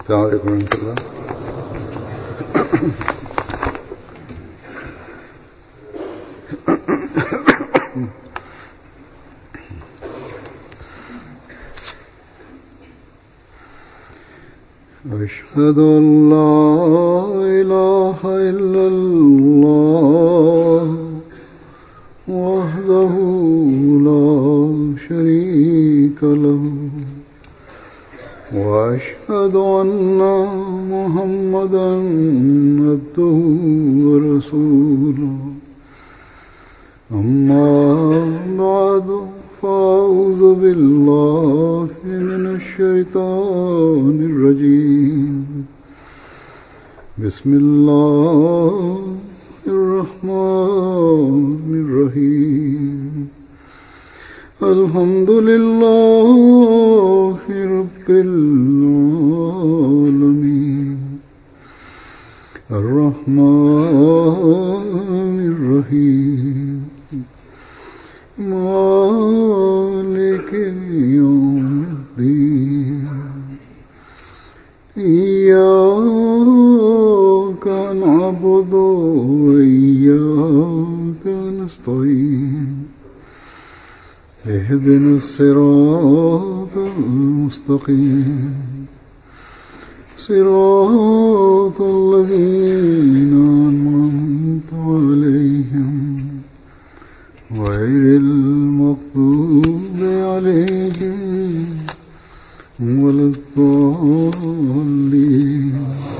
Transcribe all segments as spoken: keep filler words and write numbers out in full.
अस्सलाम वालेकुम रहमतुल्लाह। अशहदु अन ला इलाहा इल्लल्लाह वहदहु ला शरीका लहु وأشهد أن محمدا عبده ورسوله أما بعد فأعوذ بالله من الشيطان الرجيم بسم الله الرحمن الرحيم الحمد لله رب العالمين الرحمن الرحيم مالك يوم الدين إياك نعبد وإياك نستعين اهدنا الصراط المستقيم صراط الذين أنعمت عليهم غير المغضوب عليهم ولا الضالين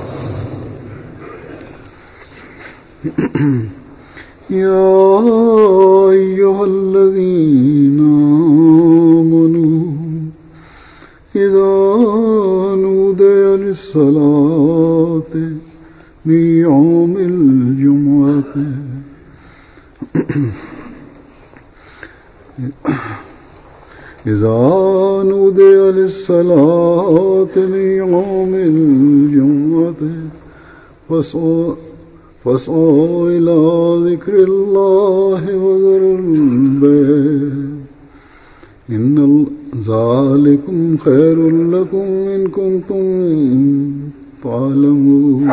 يا أيها الذين آمنوا إذا نودي للصلاة من يوم الجمعة إذا نودي للصلاة من يوم الجمعة فاسعوا فاسعوا إلى ذكر الله وذروا البيع إن ذلكم خير لكم إن كنتم تعلمون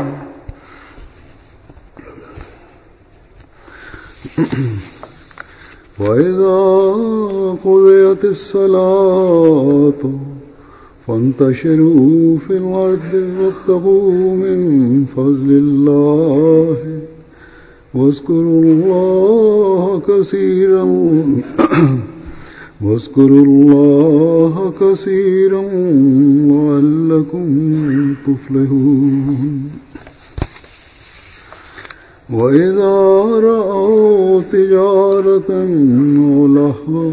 وإذا قضيت الصلاة فانتشروا في الأرض وابتغوا من فضل الله واذكروا الله كثيرا واذكروا الله كثيرا لعلكم تفلحون وإذا رأوا تجارة أو لهوا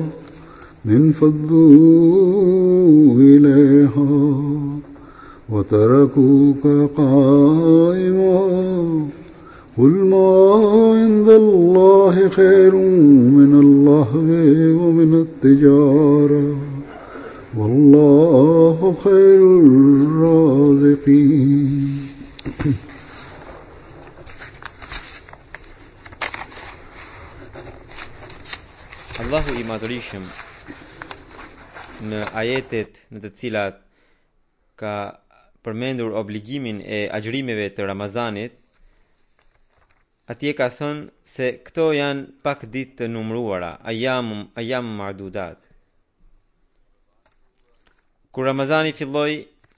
انفضوا إليها وتركوك قائما قل ما عند الله خير من اللهو ومن التجارة والله خير الرازقين Allahu i madhërisëm në ajetet në të cilat ka përmendur obligimin e agjërimeve të Ramazanit, atje ka thënë se këto janë pak ditë të numëruara, ayam ayam ma'dudat. Kur Ramazani filloi,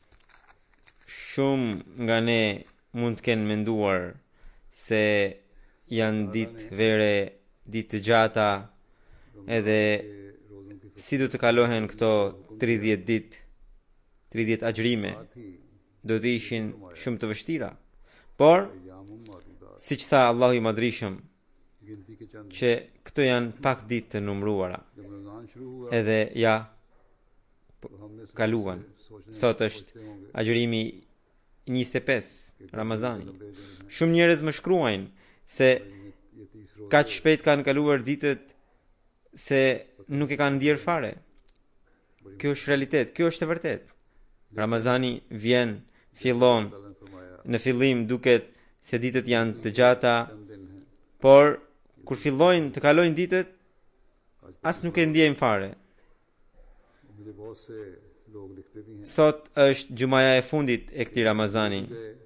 shumë nga ne mund të kenë menduar se janë ditë vere, ditë të gjata, edhe si du të kalohen këto tridhjetë ditë, tridhjetë agjërime, do të ishin shumë të vështira. Por, si që tha Allahu i madhrishëm, që këto janë pak ditë të numruara, edhe ja kaluan. Sot është agjërimi njëzet e pesë Ramazani. Shumë njerëz më shkruajnë se kaq shpejt kanë kaluar ditët se nuk e kanë ndier fare. Kjo është realitet, kjo është e vërtet. Ramazani vjen, fillon, në fillim duket se ditët janë të gjata, por kur fillojnë të kalojnë ditët, as nuk e ndjejmë fare. लोग लिखते भी हैं Sot është gjumaja e fundit e këtij Ramazani.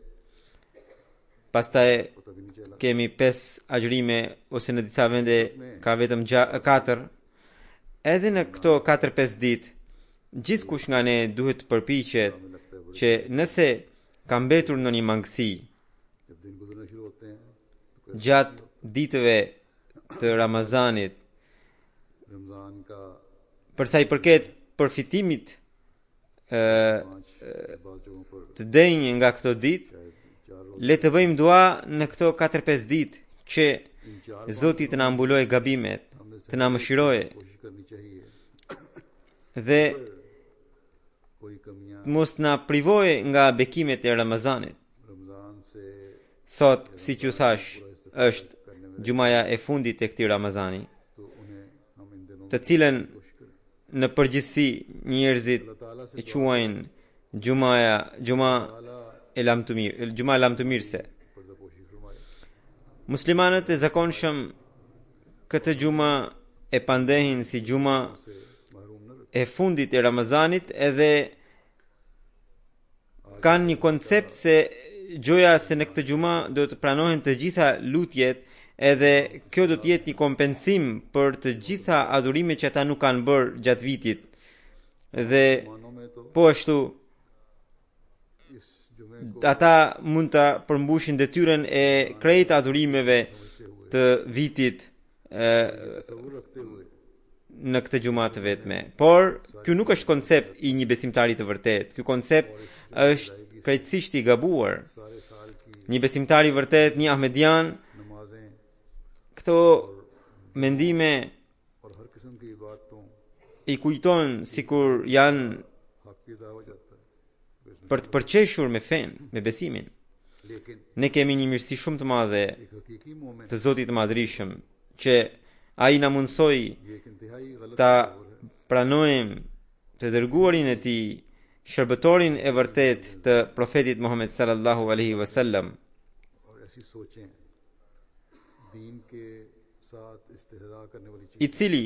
Pastaj पता भी नहीं चला kemi pesë agjërime ose në disa vende ka vetëm katër. Edhe në këto katër pesë ditë, gjithkush nga ne duhet të përpiqet që nëse ka mbetur në një mangësi जब दिन गुजरना शुरू होते हैं तो gjatë ditëve të Ramazanit, Ramzan का për sa i përket përfitimit ë पांच बाद जगहों पर të denjë nga këto ditë, शायद चार रोज le të bëjmë dua në këto katër pesë ditë që इन चार Zoti të na mbulojë gabimet, të na mëshirojë कोशिश करनी चाहिए dhe कोई कमियां mos na privojë nga bekimet e Ramazanit. Ramzan से Sot, siç ju thash, është gjumaja e fundit e këtij Ramazani, तो उन्हें हम इन दिनों të cilën në përgjithësi njerëzit e quajnë gjumaja, gjuma e lam të mirë, gjuma e lam të mirëse. पर्दापोशी फरमाए Muslimanët e zakonshëm këtë gjuma e pandehin si gjuma से महरूम न e fundit e Ramazanit, edhe kanë një koncept se gjoja se në këtë gjuma do të pranohen të gjitha lutjet, edhe kjo do të jetë një kompensim për të gjitha adhurimet që ata nuk kanë bërë gjatë vitit. Dhe मानों में तो po ashtu इस जुमे को ata mund ta përmbushin detyrën e krejt adhurimeve të vitit e, तसव्वुर रखते हुए në këtë gjuma të vetme. Por ky nuk është koncept i një besimtari të vërtet. Ky koncept është krejtësisht i gabuar. सारे साल की Një besimtar i vërtet, një ahmedian, नमाजें këto mendime और हर किस्म की इबादतों i kujton sikur janë हक भी अदा हो जाता है për të përqeshur me fen, me besimin. लेकिन Ne kemi një mirësi shumë të madhe एक हकीकी moment të Zotit të Madhërisëm, që ai na mundsoi ये एक इंतहाई गलत ta तस्वुर है pranojmë të dërguarin e tij, shërbëtorin e vërtet të profetit Muhammed sallallahu alaihi wasallam, और ऐसी सोचें दीन के साथ इस्तेहजा करने वाली i चीज cili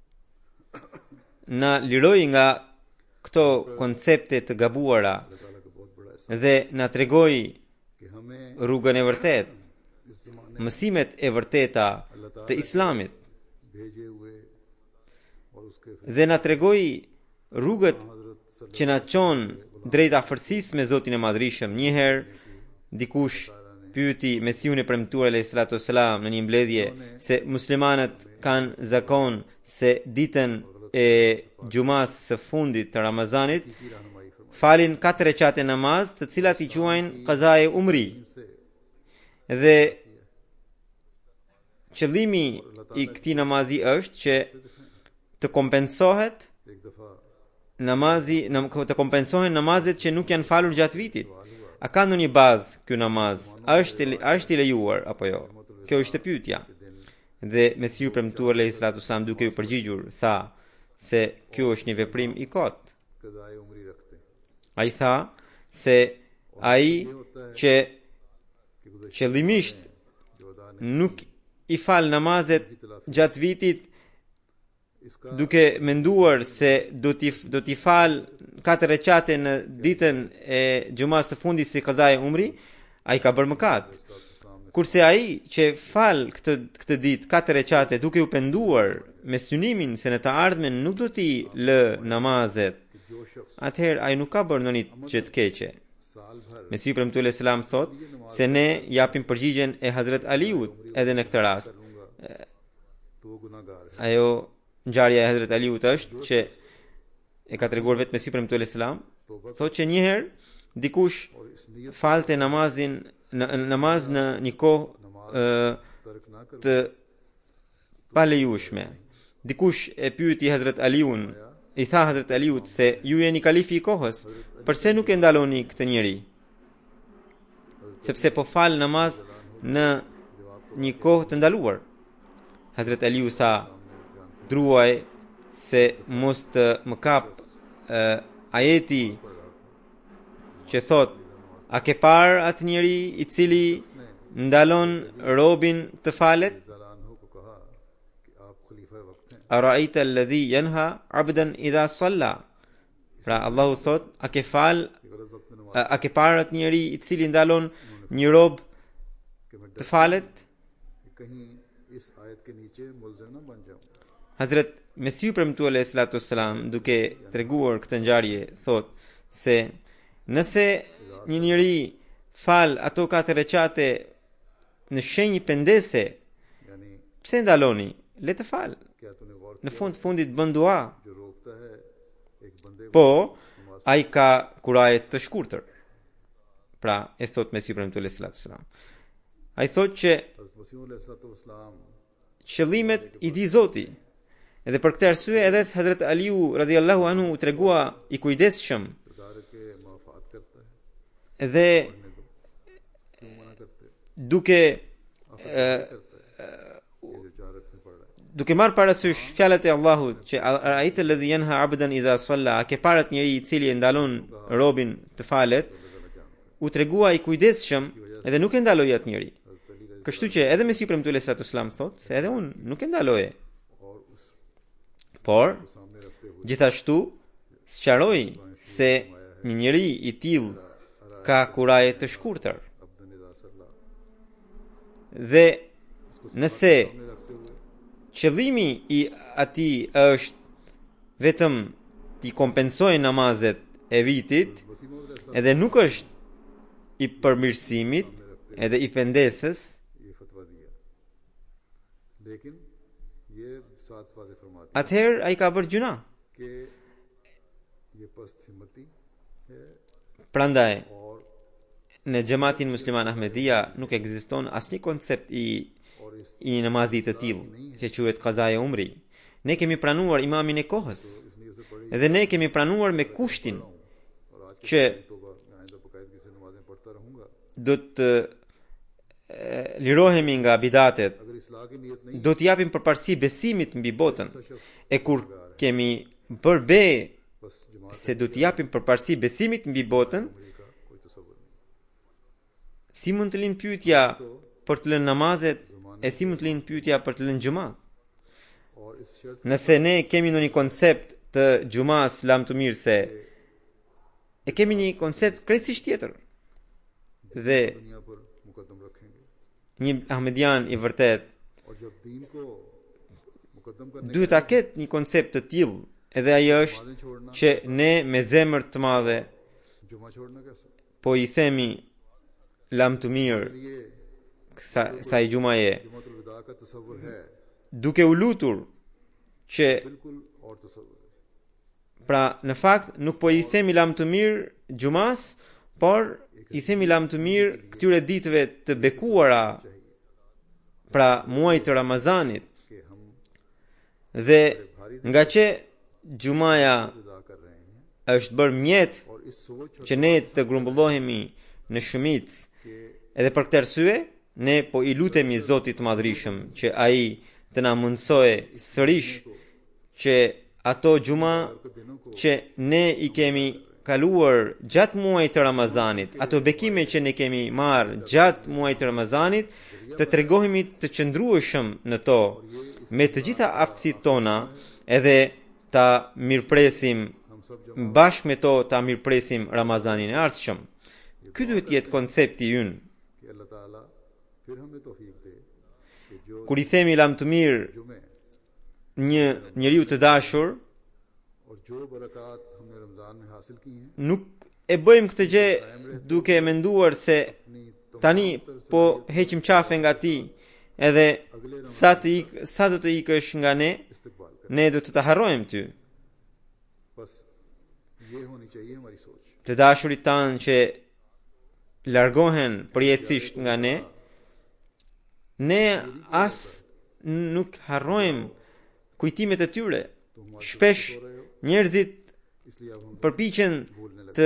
na liroi nga këto koncepte të gabuara अल्लाह ताला का बहुत बड़ा एहसान dhe na tregoi कि हमें rrugën e vërtet, इस जमाने mësimet e vërteta të Islamit, भेजे हुए और उसके फिर dhe na tregoi rrugët हजरत सल्लल्लाहु që na çon drejt afërsisë me Zotin e Madhërisëm. Një herë dikush pyeti Mesiun e premtuar alayhi salatu wasalam në një mbledhje se muslimanët kanë zakon se ditën e gjumas së fundit të Ramazanit की रहनुमाई फरमाई falin katër recate namaz, të cilat i quajnë qaza e umri. से Dhe qëllimi i këtij namazi është që të kompensohet एक दफा namazi, nam- të kompensohen namazet që nuk janë falur gjatë vitit. A ka ndonjë bazë ky namaz? A është a është i lejuar apo jo? Kjo është e pyetja. Dhe Mesiu premtuar alayhi salatu wasalam duke u përgjigjur tha se ky është një veprim i kot. कज़ाए उम्री रखते हैं Ai tha se ai që कि गुज़श्ता qëllimisht जो अदा nuk i fal namazet gjatë vitit इसका duke menduar se do t'i do t'i fal katër recate në ditën e gjumas së fundit si qaza e umri, ai ka bërë mëkat. Kurse ai që fal këtë këtë ditë katër recate duke u penduar me synimin se në të ardhmen nuk do t'i lë namazet, जो शख्स atëherë ai nuk ka bërë ndonjë gjë të keqe. साल भर Mesiu premtuar alayhi salam thot se ne japim përgjigjen e Hazrat Aliut edhe në këtë rast. करूंगा तो वो गुनाहगार है Ajo ngjarja e Hazrat Aliut është që e ka treguar vetë Mesiu premtuar alayhi salam, thotë që një herë dikush और इस नियत falte namazin në namaz në një kohë ë, तर्क ना कर të palejueshme. Dikush e pyeti Hazrat Aliun, i tha Hazrat Aliut se ju jeni kalifi i kohës, pse nuk e ndaloni këtë njeri? Sepse po fal namaz në një kohë të ndaluar. Hazrat Aliu tha, druaj se mos të më kap uh, ajeti që thot, a ke par atë njeri i cili ndalon robin të falet? जलानहु को कहा कि आप खलीफा वक्त हैं Araita alladhi yanha abdan idha salla. Pra Allahu thot, a ke fal, कि गलत वक्त में नमाज a, a ke parë atë njeri i cili ndalon një rob कि मैं të डर falet? कि कहीं इस आयत के नीचे मुलज़िम न बन जाऊं। Hazret Mesiu premtu alayhi salatu wassalam duke treguar këtë ngjarje thot se nëse një njeri fal ato katër recate në shenjë pendese, यानी pse ndaloni? Le të fal. क्या तूने गौर Në fund fundit bën dua, जो रोकता है एक बंदे को po ai ka kuraje të shkurtër. Pra e thot Mesiu premtu alayhi salatu wassalam. Ai thot që हज़रत मसीह अलैहिस्सलाम qëllimet i di Zoti. Edhe për këtë arsye edhe Hazrat Aliu radhiyallahu anhu u tregua i kujdesshëm खुदा के मुआफ़ात करता है dhe पढ़ने दो क्यों मना करते duke करता है ये जो जारत में पढ़ रहा है duke marrë parasysh fjalët e Allahut që ra'aita alladhi yanha 'abdan idha salla, a ke parat njeri i cili e ndalon robin të falet, u tregua i kujdesshëm edhe nuk e ndaloi atë njeri. हज़रत अली रज़ी Kështu që edhe Mesiu premtues sallallahu alaihi wasallam thot se edhe unë nuk e ndaloje, और उस por सामने रखते हुए gjithashtu sqaroi se një njeri i tillë ka kuraje të shkurtër अब्दन इज़ा सल्ला dhe nëse सामने रखते हुए qëllimi i atij është vetëm t'i kompensojë namazet e vitit Wasim अलैहिस्सलाम edhe nuk është i përmirësimit edhe i pendesës, ये फतवा दिया लेकिन ये साथ वादे फरमाते atëherë ai ka bërë gjuna. कि ये पस्त हिम्मती है Prandaj और në xhamatin musliman Ahmedia nuk ekziston asnjë koncept i और इस i namazit të tillë që quhet qazae umri. Ne kemi pranuar imamin e kohës इसलिए उसे पढ़ी edhe ne kemi pranuar me kushtin और आज që तो मैं आइंदा बाकायदगी से नमाजें पढ़ता रहूंगा do të e, lirohemi nga bidatet, अगर इस्लाह की नीयत नहीं do të japim përparësi besimit mbi botën. ऐसा शख्स E kur kemi bërë be बस जमात se do të japim përparësi besimit mbi botën, उम्र का कोई तसव्वुर नहीं si mund të lind pyetja për të lënë namazet e si mund të lind pyetja për të lënë xhumat? और इस शर्त Nëse ne kemi ndonjë koncept të xhumas lam të mirë se e kemi një koncept krejtësisht tjetër. Dhe दुनिया पर मुकद्दम रखेंगे një ahmedian i vërtet और जब दीन को मुकद्दम करने duhet ta ketë një koncept të tillë, edhe ai është नमाजें छोड़ना që ne me zemër të madhe जुमा छोड़ना कैसे po i themi lam të mirë ये sa, sa i gjumaje, Jumatul विदा का तसव्वुर है duke u lutur që बिल्कुल और तसव्वुर है pra në fakt nuk po i themi lam të mirë gjumas, por i themi lam të mirë këtyre ditëve të bekuara, pra muajit të Ramazanit. कि हम Dhe nga që gjumaja विदा कर रहे हैं është bërë mjet और इस सोच और që ne të grumbullohemi në shumicë, के edhe për këtë arsye ne po i lutemi Zotit të Madhërisëm që ai të na mundsojë sërish që ato gjuma दिनों को që ne i kemi kaluar gjatë muajit të Ramazanit, ato bekime që ne kemi marrë gjatë muajit të Ramazanit, të tregohemi të qëndrueshëm në to me të gjitha aftësitë tona, edhe ta mirëpresim हम सब जब bashkë me to ta mirëpresim Ramazanin e ardhshëm. Ky duhet të jetë koncepti ynë. कि अल्लाह ताला फिर हमें तौफीक दे कि जो Kur i themi lam të mirë जुमे një njeriu të dashur, और जो बरकत हमने रमजान में हासिल की हैं nuk e bëjmë këtë gjë duke menduar se अपनी tani po heqim qafe nga ti edhe sa të ik, sa do të ikësh nga ne, इस्तेकबाल कर ne do të të harrojmë ty. बस ये होनी चाहिए हमारी सोच Të dashurit tanë që largohen përjetësisht nga ne, ne as nuk harrojmë kujtimet e tyre. Shpesh njerëzit इसलिए अब हम përpiqen të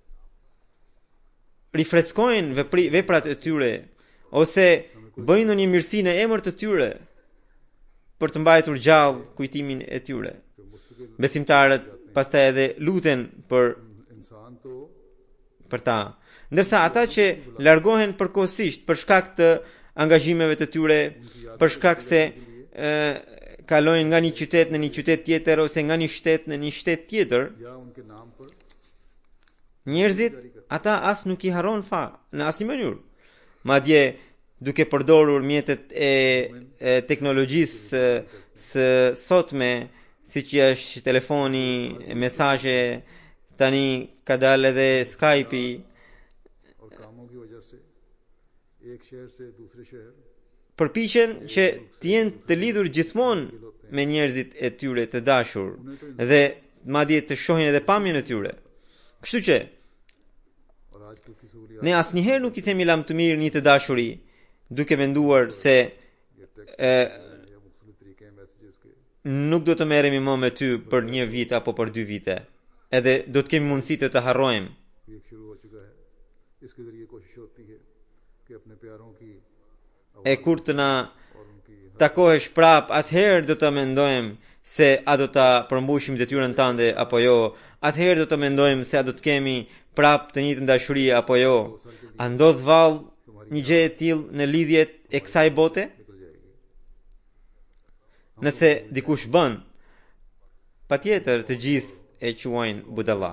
rifreskojnë vepri, veprat e tyre ose bëjnë ndonjë mirësi në emër të tyre për të mbajtur gjallë kujtimin e tyre. जो मुस्तकिल Besimtarët pastaj edhe luten për इंसान तो për ta, ndërsa ata që largohen përkohësisht për shkak të angazhimeve të tyre, për shkak se e, kalojnë nga një qytet në një qytet tjetër ose nga një shtet në një shtet tjetër, या उनके नाम पर njerëzit ata as nuk i harron fa në asnjë mënyrë. Madje duke përdorur mjetet e, e teknologjisë së sotme, siç është telefoni, mesazhe, tani ka dalë edhe Skype-i, और कामों की वजह से एक शहर से दूसरे शहर përpiqen që të jenë të lidhur gjithmonë me njerëzit e tyre të dashur dhe madje të shohin edhe pamjen e tyre. Kështu që और आजकल की सहूलियात ne asnjëherë nuk i themi lam të mirë një të dashuri, duke menduar se ये text e, या मुख्तलिफ तरीके हैं मैसेजेस के nuk do të merremi më me ty për një vit apo për dy vite. Edhe do të kemi mundësi të të harrojmë. ये शुरू हो चुका है. इसके जरिए कोशिश होती है कि अपने प्यारों की E kur të na और उनकी takohesh prap, atëherë do të mendojmë se a do ta përmbushim detyrën tënde apo jo. Atëherë do të mendojmë se a do të kemi prap të njëjtën dashuri apo jo. A ndodh vallë një gjë e tillë në lidhjet e kësaj bote? निकल जाएगी. Nëse dikush bën, patjetër të gjithë e quajnë budalla.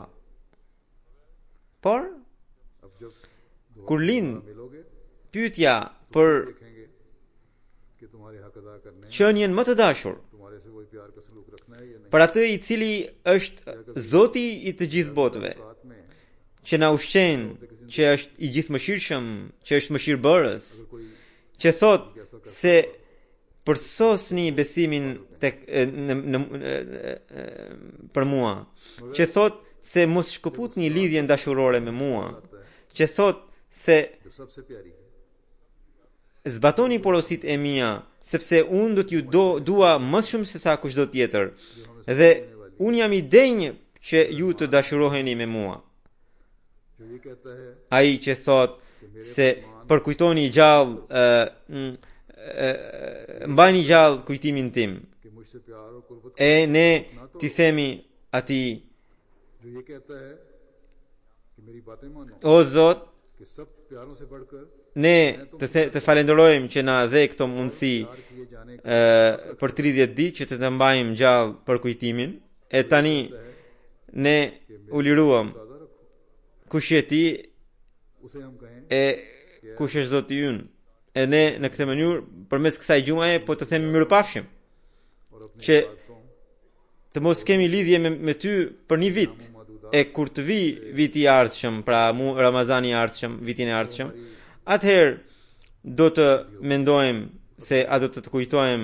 Por अब जब kur lind मिलोगे pyetja për देखेंगे कि तुम्हारे हक अदा करने हैं, qenien më të dashur, तुम्हारे से कोई प्यार का सलूक रखना है या नहीं. për atë i cili është Zoti i të gjithë botëve, बात में që na ushqen, që është i gjithë mëshirshëm, që është mëshirbërës, कोई që thot se përsosni besimin tek e, në, në, e, e, për mua, që thot se mos shkëputni lidhjen dashurore me mua, që thot se जो सबसे प्यारी है, zbatoni porosit e mia, sepse unë do t'ju do, dua më shumë se sa kushdo tjetër, dhe unë jam i denjë që ju të dashuroheni me mua. जो ये कहता है Ai që thot se përkujtoni gjallë, uh, uh, mbajni gjallë kujtimin tim, कि मुझसे प्यार और कुर्बत, e ne t'i themi atij, जो ये कहता है कि मेरी बातें मानो, o Zot, कि सब प्यारों से बढ़कर ne të, the, të falenderojmë që na dhe këto mundësi प्यार किए जाने का uh, për tridhjetë ditë që të të mbajmë gjallë për kujtimin, e tani ne u liruam अंदाजा रखो. kush je ti उसे हम कहें e kush është Zoti ynë. E ne në këtë mënyrë përmes kësaj gjumaje po të themi mirupafshim, और अपनी që बातों të mos kemi lidhje me, me ty për një vit. E kur të vi viti i ardhshëm, pra mu Ramazani i ardhshëm, vitin e ardhshëm, atëherë do të mendojmë se a do të të kujtojmë,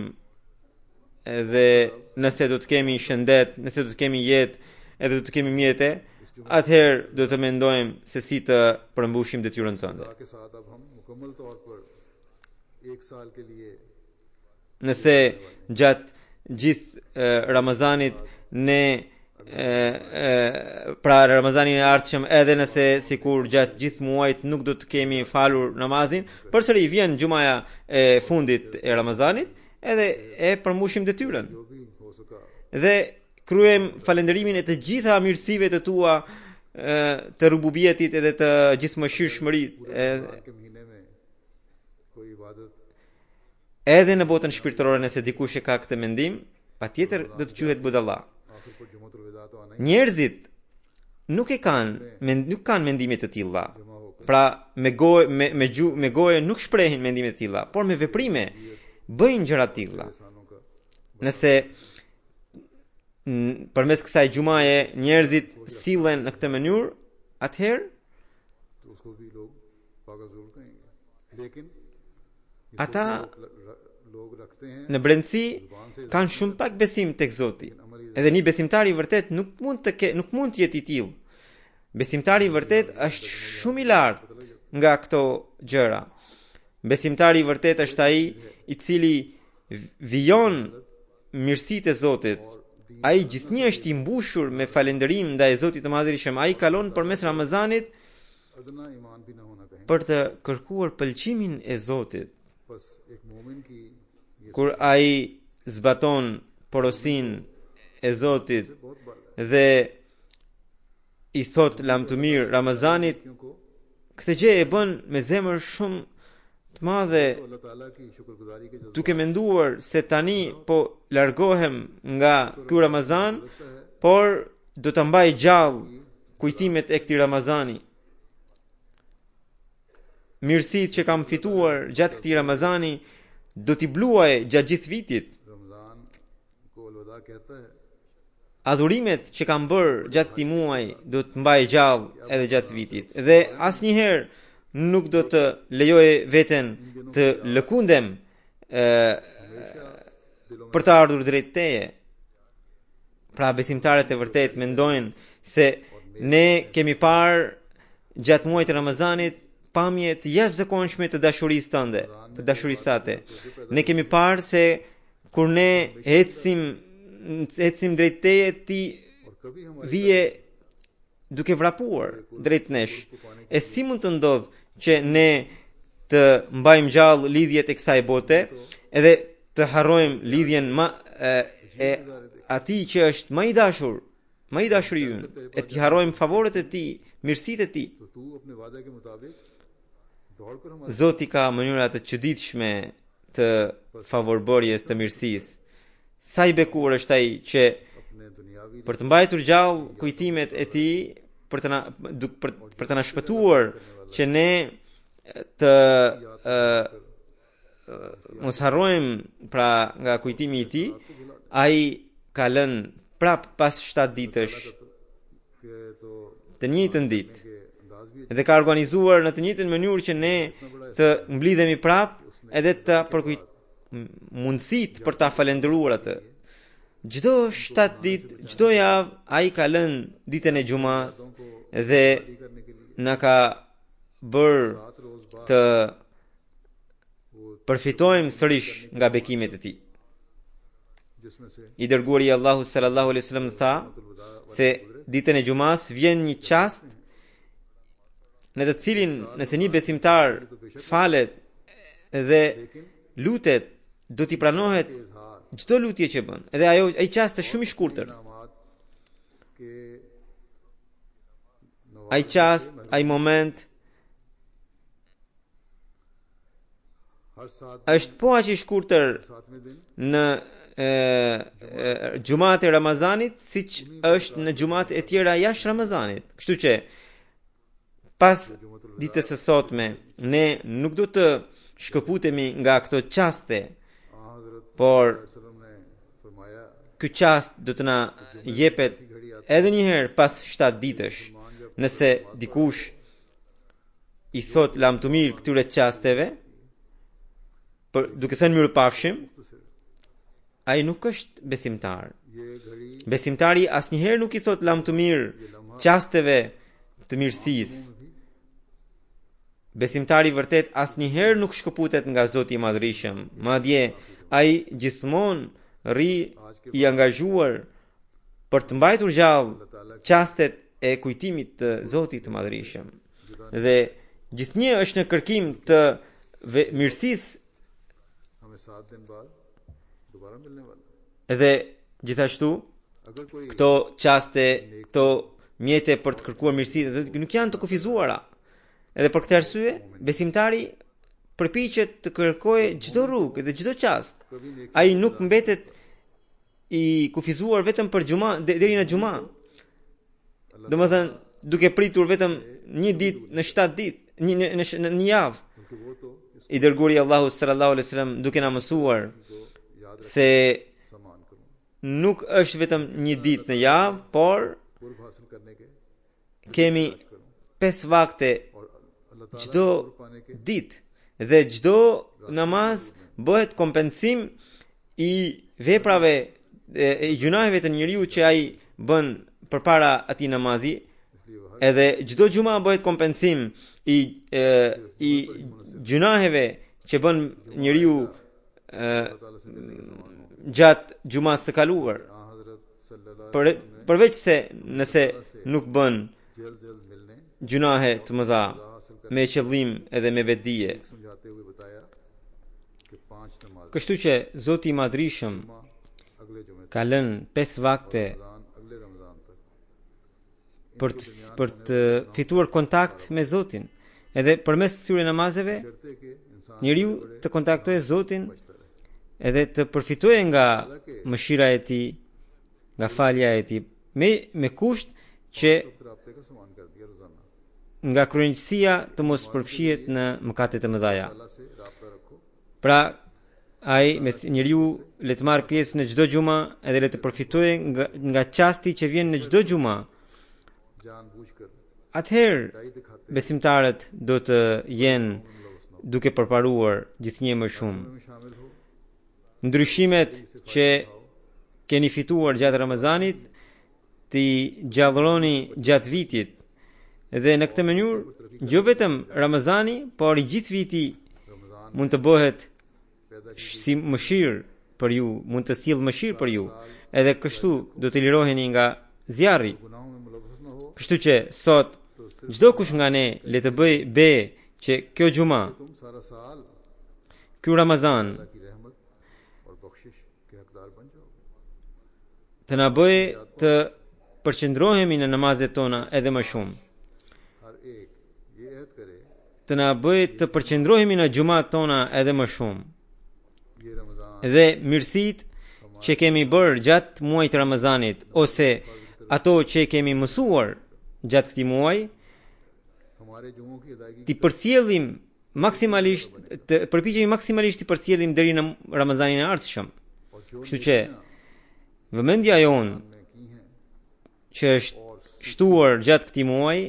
dhe nëse do të kemi shëndet, nëse do të kemi jetë, edhe do të kemi mjete, atëherë do të mendojmë se si të përmbushim detyrën tënde. खुदा के साथ अब हम मुकम्मल तौर पर एक साल के लिए Nëse gjatë gjithë e, Ramazanit ne e, e, pra Ramazanin e ardhshëm, edhe nëse sikur gjatë gjithë muajit nuk do të kemi falur namazin, përsëri vjen xumaja e fundit e Ramazanit, edhe e përmbushim detyrën. जो भी हो सका Dhe kryejm falënderimin e të gjitha mirësive të tua, e, të rububietit edhe të gjithëmëshirshmërit, e, Ramzan के महीने में कोई इबादत edhe në botën shpirtërore nëse dikush e ka këtë mendim, patjetër do të quhet budalla. आखिर पर जुमतुल विदा तो आना ही Njerëzit nuk e kanë men, nuk kanë mendime të tilla. जमा होकर Pra me gojë me me gju, me gojë nuk shprehin mendime të tilla, por me veprime bëjnë gjëra të tilla. इंसानों का, Nëse n- përmes kësaj xumaje njerëzit sillen në këtë mënyrë, atëherë तो उसको भी लोग पागल जरूर कहेंगे. लेकिन ये ata सोच लोग, र- लोग रखते हैं në brendësi जुबान से kanë shumë pak besim tek Zoti. Edhe një besimtar i vërtet nuk mund të ke, nuk mund të jetë i tillë. Besimtari i vërtet është shumë i lartë nga këto gjëra. Besimtari i vërtet është ai i cili vijon mirësitë e Zotit. Ai gjithnjë është i mbushur me falënderim ndaj Zotit të Madhërisht. Ai kalon përmes Ramazanit अदना ईमान भी न होना कहेंगे. për të kërkuar pëlqimin e Zotit. बस एक मोमिन की ये Kur ai zbaton porosin e Zotit बहुत बात है. dhe i thot lam të mirë Ramazanit, क्योंकि këtë gjë e bën me zemër shumë të madhe, तो अल्लाह ताला की शुक्रगुजारी के जज्बा duke menduar se tani po largohem nga ky Ramazan, por do ta mbaj gjallë kujtimet e këtij Ramazani. Mirësitë që kam fituar gjatë këtij Ramazani do t'i bluaj gjatë gjithë vitit. Ramzan को अलविदा कहता है Adhurimet që kam bërë gjatë këtij muaji do të mbaj gjallë edhe gjatë vitit. Dhe asnjëherë nuk do të lejoj veten të lëkundem e, për të ardhur drejt teje. Pra besimtarët e vërtet mendojnë se ne kemi parë gjatë muajit të Ramazanit pamje të jashtëzakonshme të dashurisë tënde, të dashurisë sate. Ne kemi parë se kur ne ecim ecim drejt teje, ti और कभी हमारी vije duke vrapuar drejt nesh. E si mund të ndodh që ne të mbajmë gjallë lidhjet e kësaj bote edhe të harrojmë lidhjen ma, e, e atij që është më i dashur, më i dashuri ynë, e të harrojmë favoret e tij, mirësitë e tij. तो तू अपने वादे के मुताबिक दौड़कर हमारे Zoti ka mënyra të çuditshme të favorbërjes të mirësisë. Sa i bekuar është ai që अपने दुनियावी për të mbajtur gjallë kujtimet e tij, për të na duk, për, për të na shpëtuar që ne të e, mos harrojmë pra nga kujtimi i tij, ai ka lënë prap pas shtatë ditësh के तो të njëjtën ditë के अंदाज भी dhe ka organizuar në të njëjtën mënyrë që ne të mblidhemi prap edhe të përkujt mundësit për ta falendëruar atë. Çdo shtatë ditë, çdo javë ai ka lënë ditën e xumas dhe करने के लिए na ka bër सात रोज बाद të përfitojmë sërish nga bekimet e tij. जिसमें से I dërguari i Allahut sallallahu alaihi wasallam tha se ditën e xumas vjen një çast në të cilin nëse një besimtar falet dhe lutet, do t'i pranohet इजहार çdo lutje që bën. Edhe ajo ai çast është shumë i shkurtër. इनामात के Ai çast, ai moment हर सात është po aq i shkurtër सातवें दिन në e, e, gjumat e Ramazanit, siç është në gjumat e tjera jashtë Ramazanit. Kështu që pas ditës së sotme ne nuk do të shkëputemi nga këto çaste, आ हजरत por वसल्लम ने फरमाया ky çast do të na jepet edhe një herë pas shtatë ditësh. Nëse dikush i thot lam të mirë këtyre çasteve, për duke thënë mirëpafshim, ai nuk është besimtar. ये घड़ी Besimtari asnjëherë nuk i thot lam të mirë çasteve të mirësisë. Besimtari vërtet asnjëherë nuk shkëputet nga Zoti i Madhërisëm. Madje ai gjithmonë rri i angazhuar për të mbajtur gjallë çastet e kujtimit të Zotit të Madhërisëm. Dhe gjithnjë është në kërkim të ve- mirësisë हमें सात दिन बाद दोबारा मिलने वाला है। edhe gjithashtu अगर कोई këto çaste, këto mjete për të kërkuar mirësi të Zotit nuk janë të kufizuara. Edhe për këtë arsye, besimtari përpiqet të kërkojë çdo rrugë dhe çdo çast. कभी नेकी Ai nuk mbetet i kufizuar vetëm për xhuma de- deri në xhuma. Domethënë, duke pritur vetëm një ditë në shtatë ditë, një në, në, në një javë. क्योंकि वो तो इस I dërguari i Allahut sallallahu alaihi wasallam duke na mësuar को याद se सम्मान करूं nuk është vetëm një ditë në javë, por पूर्व हासिल करने के kemi pesë vakte और अल्लाह ताला çdo को पाने के ditë dhe çdo namaz bëhet kompensim i veprave e, e gjunaheve të njeriu që ai bën përpara atij namazi, इसलिए वह edhe çdo xhuma bëhet kompensim i e, i gjunaheve që bën njeriu e, ताला से मिलने के समान gjatë xhumas së kaluar. आ हजरत सल्लल्लाहु Për, përveç se nëse nuk bën जल्द जल्द मिलने gjunahe të mëdha हासिल कर me qëllim edhe me vetdije. समझाते हुए बताया कि पांच नमाज Kështu që Zoti i Madhrishëm जुमा अगले जुमे तक ka lënë pesë vakte Ramzan अगले रमजान तक për të, për të fituar kontakt me Zotin. Edhe përmes këtyre namazeve शर्ते के njeriu të kontaktojë Zotin edhe të përfitojë nga mëshira e tij, nga falja e tij, me me kusht që رابطے کا سامان کر دیا روزانہ nga kryenësia të mos përfshihet në mëkate të mëdha. اللہ سے رابطہ رکھو Pra, ai me njeriu le të marr pjesë në çdo xhuma edhe le të përfitojë nga, nga çasti që vjen në çdo xhuma. جان بوجھ کر Atëherë ڈائی دکھاتے besimtarët do të jenë duke përparuar gjithnjë më shumë. میں شامل ہو Ndryshimet që keni fituar gjatë Ramazanit ti gjallëroni gjatë vitit. Dhe në këtë mënyrë, jo vetëm Ramazani, por i gjithë viti رمضان mund të bëhet پیدا کی si mëshirë për ju, mund të sjellë mëshirë për ju. Edhe kështu do të liroheni nga zjarri. گناہوں میں ملوث نہ ہو Kështu që sot çdo kush nga ne le të bëj be që kjo xhuma, تم سارا سال ky Ramazan اللہ کی رحمت اور بخشش کے حقدار بن جاؤ. të na bëjë të përqendrohemi në namazet tona edhe më shumë. ہر ایک یہ عہد کرے Të na bëjë të përqendrohemi në xhumat tona edhe më shumë. یہ رمضان Dhe mirësitë që kemi bërë gjatë muajit të Ramazanit ose ato që kemi mësuar gjatë këtij muaji, ہمارے جمعوں کی ادائیگی ti përcjellim maksimalisht, të përpiqemi maksimalisht të përcjellim deri në Ramazanin e ardhshëm. اور جو Kështu që vëmendja jonë نے کی ہیں që është shtuar gjatë këtij muaji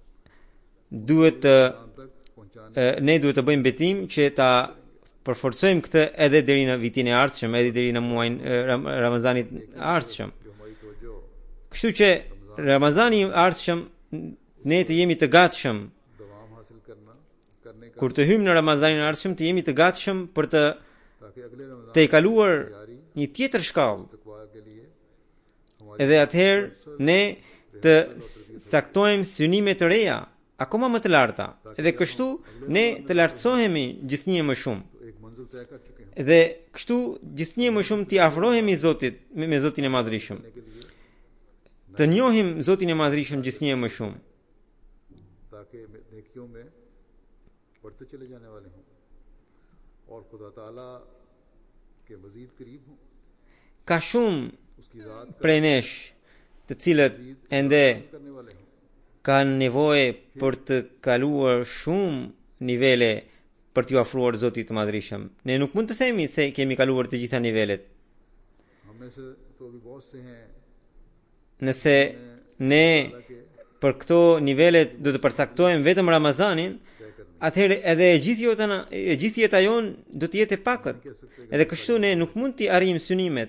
duhet të جان تک پہنچانے e, ne duhet të bëjmë betim që ta përforcojmë këtë edhe deri në vitin e ardhshëm, edhe deri në muajin e, Ram- Ramazanit e ardhshëm. جو ہماری توجہ Kështu që Ramazani i ardhshëm ne të jemi të gatshëm دوام حاصل کرنا کرنے کا kur të hymë në Ramazanin e ardhshëm të jemi të gatshëm për të تاکہ اگلے رمضان të e kaluar تیاری një tjetër shkallë. تقوا کے لیے ہماری Edhe atëherë ne të s- saktojmë synime të reja, akoma më të larta. Edhe kështu ne të lartësohemi gjithnjë më shumë. ایک منزل طے کر چکے ہیں Dhe kështu gjithnjë më shumë t'i afrohemi Zotit me, me Zotin e Madhrishëm. کے لیے Të njohim Zotin e Madhrishëm gjithnjë më shumë. تاکہ نیکیوں میں بڑھتے چلے جانے والے ہوں اور خدا تعالیٰ کے مزید قریب ہوں Ka shumë اس کی ذات کا prej nesh të cilët ende کرنے والے ہوں kanë nevojë për të kaluar shumë nivele për t'ju afruar Zotit të Madhrishëm. Ne nuk mund të themi se kemi kaluar të gjitha nivelet. ہم میں سے تو بھی بہت سے ہیں Nëse ne کہ për këto nivelet do të përcaktojmë vetëm Ramazanin, طے کرنے atëherë edhe e gjithë jota e gjithë jeta jonë do të jetë e pakët. کہہ سکتے کہ Edhe kështu ne nuk mund t'i arrijmë synimet.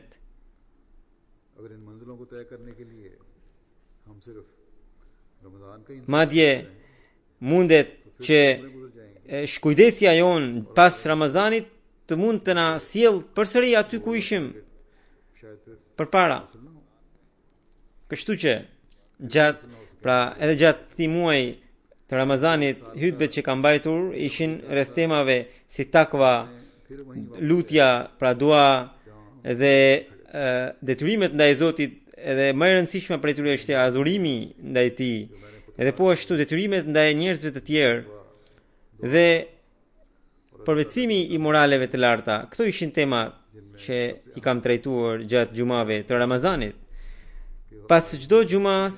اگر ان منزلوں کو طے کرنے کے لیے ہم صرف رمضان کا ہی Madje mundet që انتظار گزر جائیں گے e, shkujdesja jonë pas Ramazanit të mund të na sjell përsëri aty ku ishim شاید پھر përpara. حاصل نہ ہو Kështu që gjatë pra edhe gjatë këtij muaji të Ramazanit hutbet që kanë mbajtur ishin rreth temave si takva, پھر وہیں lutja, pra dua dhe e, detyrimet ndaj Zotit, edhe më e rëndësishme për tyre është adhurimi ndaj Tij, edhe po ashtu detyrimet ndaj njerëzve të tjerë dhe përvetësimi i moraleve të larta. Këto ishin tema që i kam trajtuar gjatë xhumave të Ramazanit. Pas çdo xhumas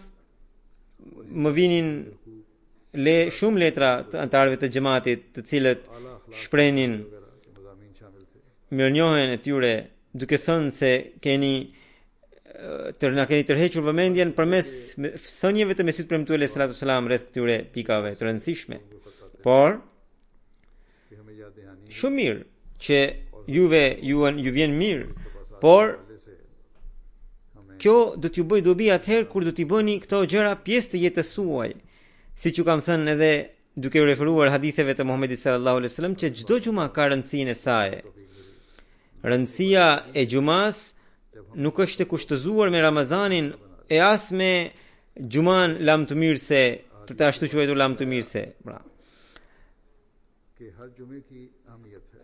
më vinin le shumë letra të antarëve të xhamatit, të cilët اعلیٰ اخلاق shprehin وغیرہ کے مضامین شامل تھے mirënjohjen e tyre, duke thënë se keni e, të na keni tërhequr vëmendjen përmes me- thënieve të Mesihut premtuar sallallahu alaihi wasallam rreth këtyre pikave të rëndësishme. Por کہ ہمیں یاد دہانی shumë mirë që juve ju ju vjen mirë, por حوالے سے ہمیں kjo do t'ju bëj dobi atëherë kur do t'i bëni këto gjëra pjesë të jetës suaj. Siç ju kam thënë edhe duke u referuar haditheve të Muhamedit sallallahu alaihi wasallam që çdo xhuma ka rëndësinë e saj. Rëndësia e xhumas nuk është e kushtëzuar me Ramazanin e as me xhuman lam të mirëse, për të ashtu quajtur lam të mirëse. Pra, کہ ہر جمعے کی اہمیت ہے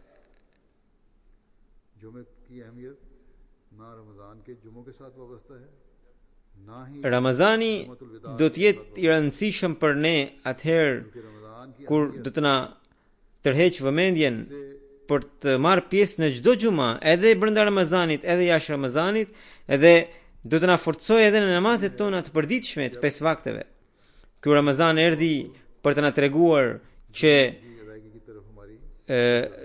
جمعے کی اہمیت نہ رمضان کے جمعوں کے ساتھ وابستہ ہے نہ ہی Ramazani do të jetë i rëndësishëm për ne atëherë کہ رمضان کی kur do të na tërheq vëmendjen për të marrë pjesë në çdo xhuma, edhe brenda Ramazanit, edhe jashtë Ramazanit, edhe do të na forcojë edhe në namazet tona të përditshme të pesë vakteve. Ky Ramazan erdhi për të na treguar që e,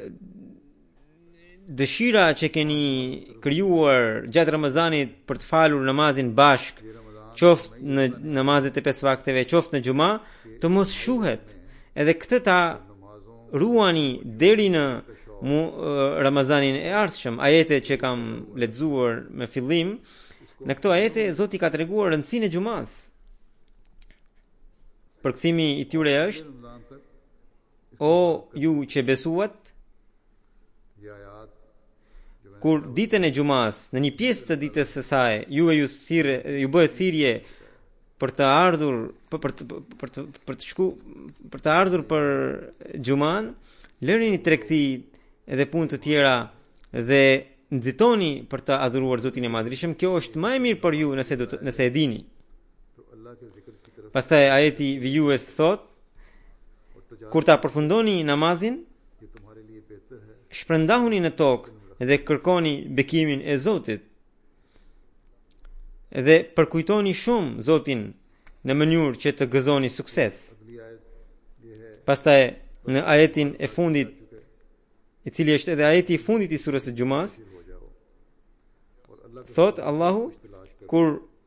dëshira që keni krijuar gjatë Ramazanit për të falur namazin bashk, qoftë në namazet e pesë vakteve, qoftë në xhuma, të mos shuhet. Edhe këtë ta ruani deri në mu, Ramazanin e ardhshëm. Ajete që kam lexuar me fillim, në këto ajete Zoti ka treguar rëndësinë e xhumas. Përkthimi i tyre është: O ju që besuat, kur ditën e xhumas, në një pjesë të ditës së saj, juve ju thirrë, ju bëhet thirrje për të ardhur për për të për të për të shku për të ardhur për xhuman, lërini tregtit edhe punë të tjera dhe nxitoni për të adhuruar Zotin e Madhërisëm. Kjo është më e mirë për ju nëse do të, nëse e dini. Pastaj ajeti vijues thot: kur ta përfundoni namazin, shpërndahuni në tokë dhe kërkoni bekimin e Zotit. Dhe përkujtoni shumë Zotin në mënyrë që të gëzoni sukses. Pastaj në ajetin e fundit, i cili është edhe ajeti i fundit i surës së Xumas, thot Allahu, kur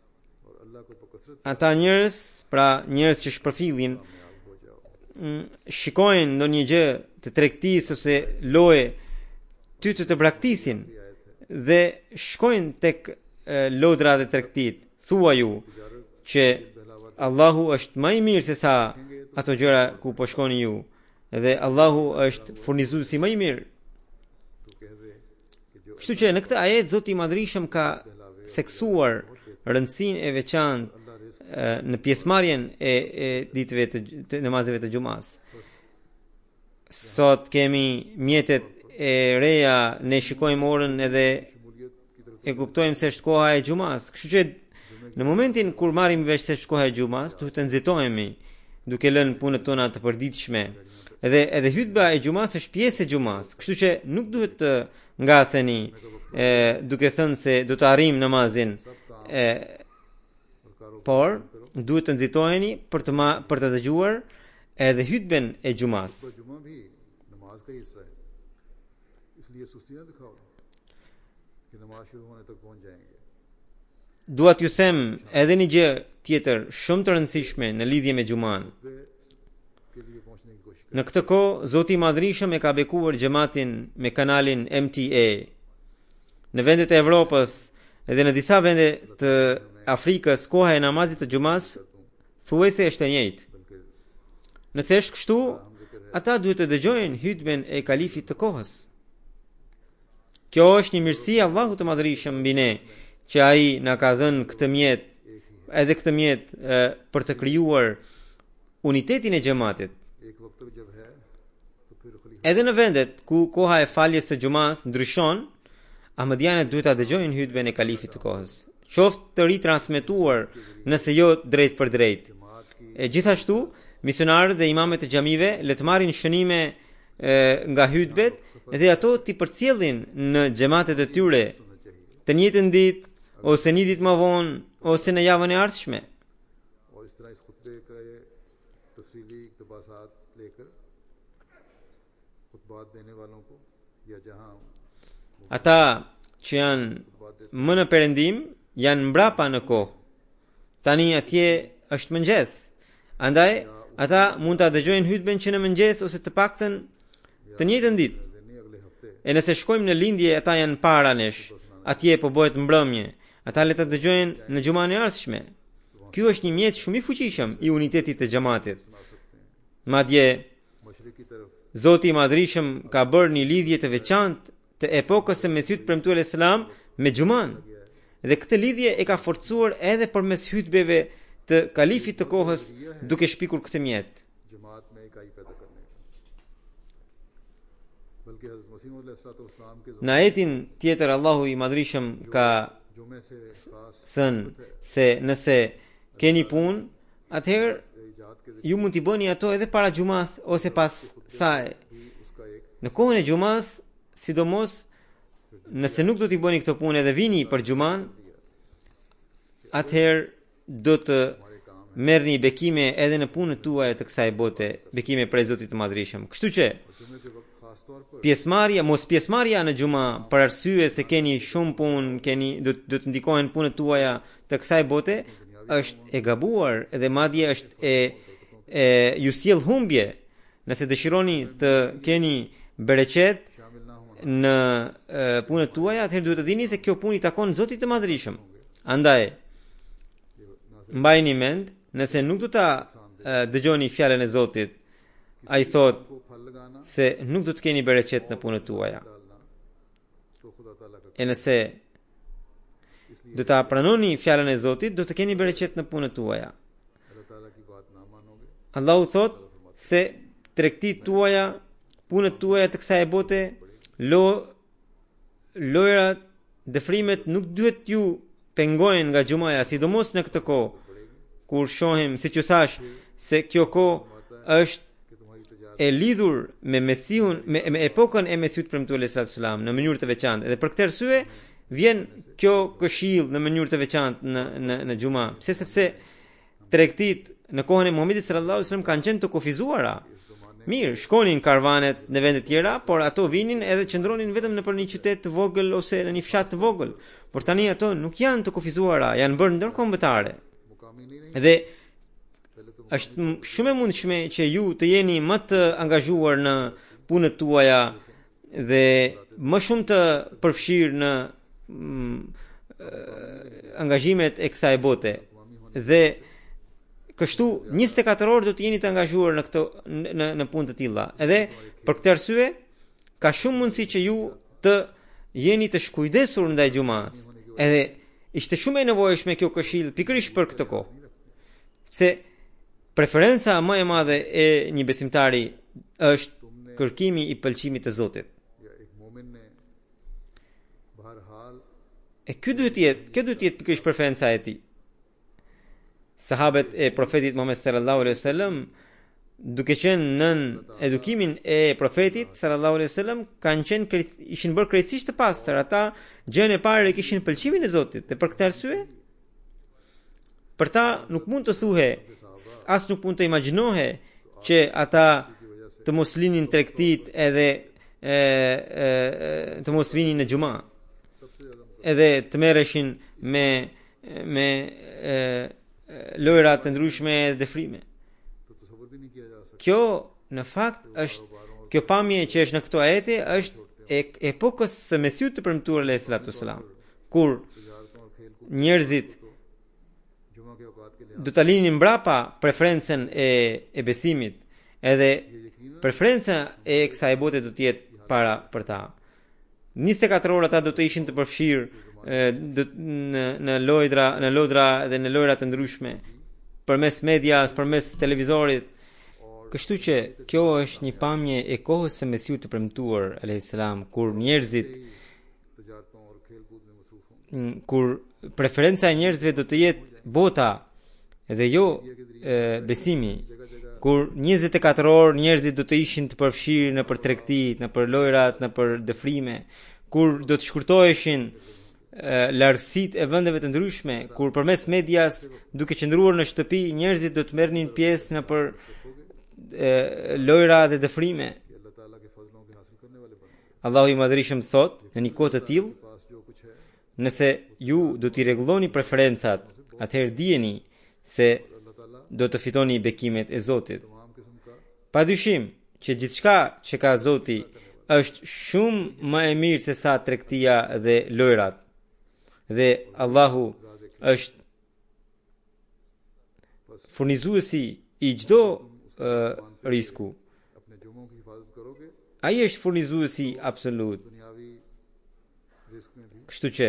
ata njerëz, pra njerëz që shpërfillin, shikojnë ndonjë gjë të tregtisë ose loje, ty të të braktisin dhe shkojnë tek e, lodra dhe tregtit, thua ju që Allahu është më i mirë se sa ato gjëra ku po shkoni ju, dhe Allahu është furnizuesi më i mirë. Kështu që në këtë ajet Zoti i Madhërisëm ka theksuar rëndësinë e veçantë në pjesëmarrjen e, e ditëve të, të namazeve të xumas. Sot kemi mjetet e reja, ne shikojmë orën edhe e kuptojmë se është koha e xumas. Kështu që në momentin kur marrim vesh se është koha e xumas, duhet të nxitohemi duke lënë punët tona të përditshme. Edhe edhe hutba e xumas është pjesë e xumas. Kështu që nuk duhet të ngatheni e, duke thënë se do të arrijmë namazin. E, por duhet të nxitoheni për të ma, për të dëgjuar edhe hutben e xumas. Dua t'ju them edhe një gjë tjetër shumë të rëndësishme në lidhje me xuman. Në këtë kohë Zoti i Madhërisëm e ka bekuar xhamatin me kanalin M T A. Në vendet e Evropës edhe në disa vende të Afrikës, koha e namazit të xumas thuajse është e njëjtë. Nëse është kështu, ata duhet të dëgjojnë hutben e kalifit të kohës. Kjo është një mirësi e Allahut të Madhërisëm mbi ne, që ai na ka dhënë këtë mjet, edhe këtë mjet e, për të krijuar unitetin e xhamatit. Edhe në vendet ku koha e faljes së xumas ndryshon, ahmedianët duhet ta dëgjojnë hutben e kalifit të kohës, qoftë të ritransmetuar nëse jo drejt për drejt. E gjithashtu, misionarët dhe imamet e xhamive le të marrin shënime e, nga hutbet dhe ato t'i përcjellin në xhamatet e tyre të njëjtën ditë ose një ditë më vonë ose në javën e ardhshme. Ata që janë më në perëndim janë mbrapa në kohë. Tani atje është mëngjes. Andaj ata mund ta dëgjojnë hutben që në mëngjes ose të paktën të njëjtën ditë. E nëse shkojmë në lindje, ata janë para nesh. Atje po bëhet mbrëmje. Ata le ta dëgjojnë në xuman e ardhshme. Ky është një mjet shumë i fuqishëm i unitetit të xhamatit. Madje Zoti i Madhërisëm ka bërë një lidhje të veçantë të epokës së Mesihut premtuar selam me xuman. Dhe këtë lidhje e ka forcuar edhe përmes hutbeve të kalifit të kohës, duke shpikur këtë mjet. Në ajetin tjetër Allahu i Madhërisëm ka thënë se nëse keni punë, atëherë ju mund t'i bëni ato edhe para xumas ose pas saj. Në kohën e gjumas, sidomos nëse nuk do t'i bëni këto punë edhe vini për gjuman, atëherë do të merrni bekime edhe në punët tuaja të kësaj bote, bekime prej Zotit të Madhrishëm. Kështu që pjesëmarrja, mos pjesëmarrja në xhuma për arsye se keni shumë punë, keni do, do të ndikohen punët tuaja të kësaj bote, është e gabuar edhe madje është e, e ju sjell humbje. Nëse dëshironi të keni bereqet në e, punët tuaja, atëherë duhet të dini se kjo punë i takon Zotit të Madhrishëm. Andaj mbajini mend, nëse nuk do ta e, dëgjoni fjalën e Zotit, ai thot se nuk do të keni bereqet në punët tuaja. E nëse do ta pranoni fjalën e Zotit, do të keni bereqet në punët tuaja. Allahu thot se tregtit tuaja, punët tuaja të kësaj bote, lo lojrat, dëfrimet nuk duhet ju pengojnë nga xhumaja, sidomos në këtë kohë kur shohim, siç u thash, se kjo kohë është e lidhur me Mesihun, me, me epokën e Mesihut premtuar alayhi salatu wasalam në mënyrë të veçantë. Dhe për këtë arsye vjen kjo këshill në mënyrë të veçantë në në në xhuma. Pse? Sepse tregtit në kohën e Muhamedit sallallahu alaihi wasallam kanë qenë të kufizuara. Mirë, shkonin karvanet në vende të tjera, por ato vinin edhe qëndronin vetëm në për një qytet të vogël ose në një fshat të vogël. Por tani ato nuk janë të kufizuara, janë bërë ndërkombëtare. Dhe është shumë e mundshme që ju të jeni më të angazhuar në punët tuaja dhe më shumë të përfshirë në mm, angazhimet e kësaj bote. Dhe kështu njëzet e katër orë do të jeni të angazhuar në këto në në punë të tilla. Edhe për këtë arsye ka shumë mundësi që ju të jeni të shkujdesur ndaj xumas. Edhe ishte shumë e nevojshme kjo këshill pikërisht për këtë kohë. Sepse preferenca më e madhe e një besimtari është kërkimi i pëlqimit të Zotit. E ky duhet të jetë, kjo duhet të jetë pikërisht preferenca e tij. Sahabët e profetit Muhammed sallallahu alaihi wasallam, duke qenë nën edukimin e profetit sallallahu alaihi wasallam, kanë qenë ishin bërë krejtësisht të pastër. Ata gjën e parë e kishin pëlqimin e Zotit, dhe për këtë arsye për ta nuk mund të thuhe, as nuk mund të imagjinohe që ata të mos linin tregtit edhe e, e, të mos vinin në xhuma, edhe të merreshin me me e, lojra të ndryshme dhe dëfrime. Kjo në fakt është, kjo pamje që është në këto ajete është e epokës së Mesihut të premtuar alayhi salatu wasalam, kur njerëzit do ta linin mbrapa preferencën e e besimit, edhe preferenca e kësaj bote do të jetë para për ta. njëzet e katër orë ata do të ishin të përfshirë në në lojra, në lodra dhe në lojra të ndryshme, përmes medias, përmes televizorit. Kështu që kjo është një pamje e kohës së Mesihut të premtuar alayhis salam, kur njerëzit kur preferenca e njerëzve do të jetë bota edhe jo e, besimi, kur njëzet e katër orë njerëzit do të ishin të përfshirë në për tregtit, në për lojrat, në për dëfrime, kur do të shkurtoheshin largësitë e vendeve të ndryshme, kur përmes medias, duke qëndruar në shtëpi, njerëzit do të merrnin pjesë në për e, lojra dhe dëfrime. Allahu i Madhrishëm thot në një kohë të tillë, nëse ju do t'i rregulloni preferencat, atëherë dijeni se do të fitoni bekimet e Zotit. Padyshim që gjithçka që ka Zoti është shumë më e mirë se sa tregtia dhe lojrat. Dhe Allahu është furnizuesi i çdo uh, risku. Ai është furnizuesi absolut. Kështu që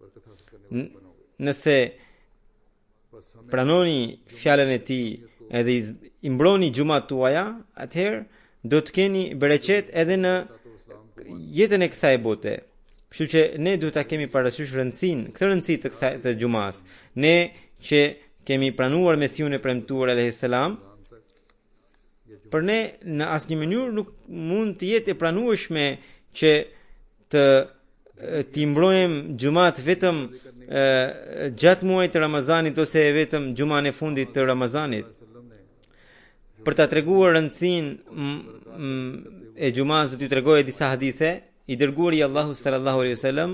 nëse pranoni fjalën e tij edhe i mbroni xhumat tuaja, atëherë do të keni bereqet edhe në jetën e kësaj bote. Kështu që ne duhet ta kemi parasysh rëndësinë, këtë rëndësi të kësaj të xhumas. Ne që kemi pranuar Mesihun e premtuar alayhis salam, për ne në asnjë mënyrë nuk mund të jetë e pranueshme që të t'i mbrojmë xhumat vetëm e, gjatë muajit të Ramazanit ose vetëm xhuman e fundit të Ramazanit. Për ta treguar rëndësinë e xhumas do t'ju tregoj disa hadithe. I dërguari Allahu sallallahu alaihi wasallam